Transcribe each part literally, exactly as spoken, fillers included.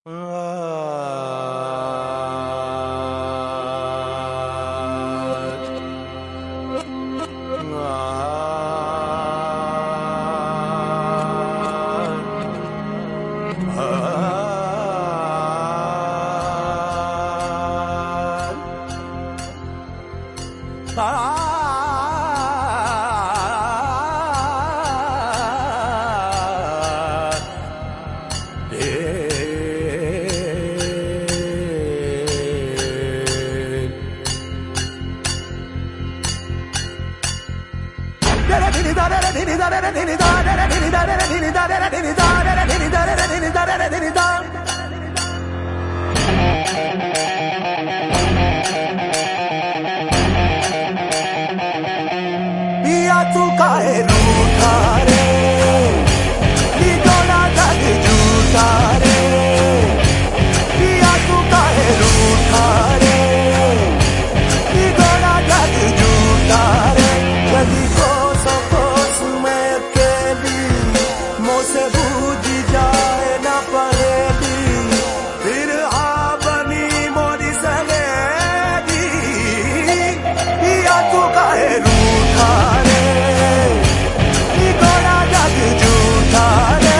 पिया तू काहे रूठा रे, निगोना जग झूठा रे। पिया तू काहे रूठा रे, निगोना जग झूठा रे। कभी कोस कोस में अकेली, मुझसे बूझ जाए न पहेली। फिर हाँ बनी मोरी सहेली, पिया तू काहे रूठा रे, निगोना जग झूठा रे।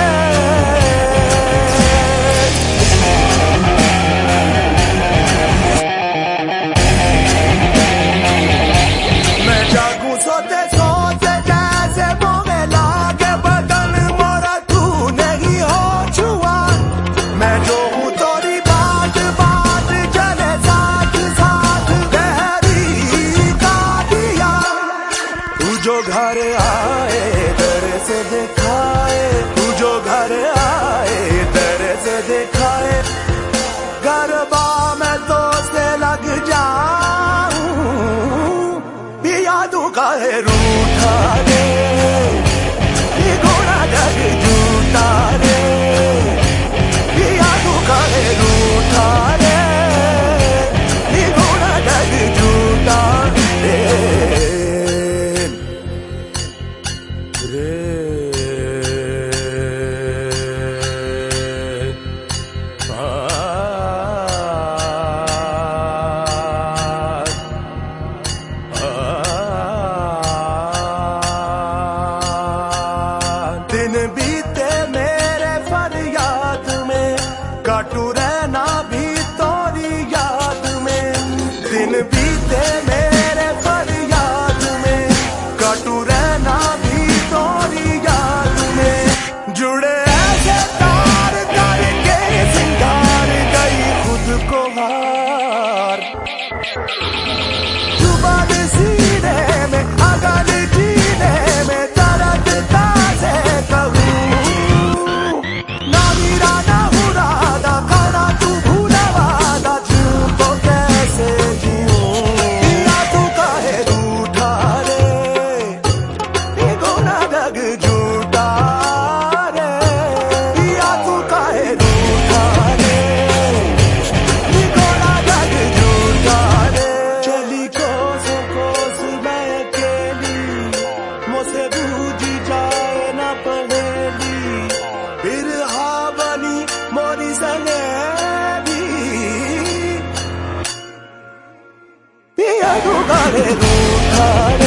मैं जागूं सोते सोते जैसे मोहे लागे बदन मोरा, तू नहीं हो छुआ। मैं जो हूँ तोरी बात बात चले साथ साथ, गहरी का दिया। तू जो घर आए दर से दिखाए, तू जो घर आए दर से दिखाए। गरबा में तो से लग जाऊं, पिया तू काहे रूठा रे, निगोना जग झूठा रे। पिया तू काहे रूठा रे, निगोना जग झूठा रे। रे आ दिन बीते मेरे फरियाद में, काटू रहना भी तोरी याद में। दिन बीते मेरे फरियाद में, काटू रहना भी तोरी याद में। जुड़े ऐसे तार करके सिंगार गई खुद को हार। जुबान सीने में अगल जीने में दर्द ताज़े कहूँ। ना मीरा ना मुरादा खाना तू भूला वादा, झूठो कैसे जीऊं। पिया तू काहे रूठा रे, निगोना जग झूठा रे। पिया तू काहे रूठा रे, निगोना जग झूठा रे। चली कोस कोस मैं अकेली, मुझसे बूझ जाए न पहेली। फिर हाँ बनी मोरी सहेली, पिया तू काहे रूठा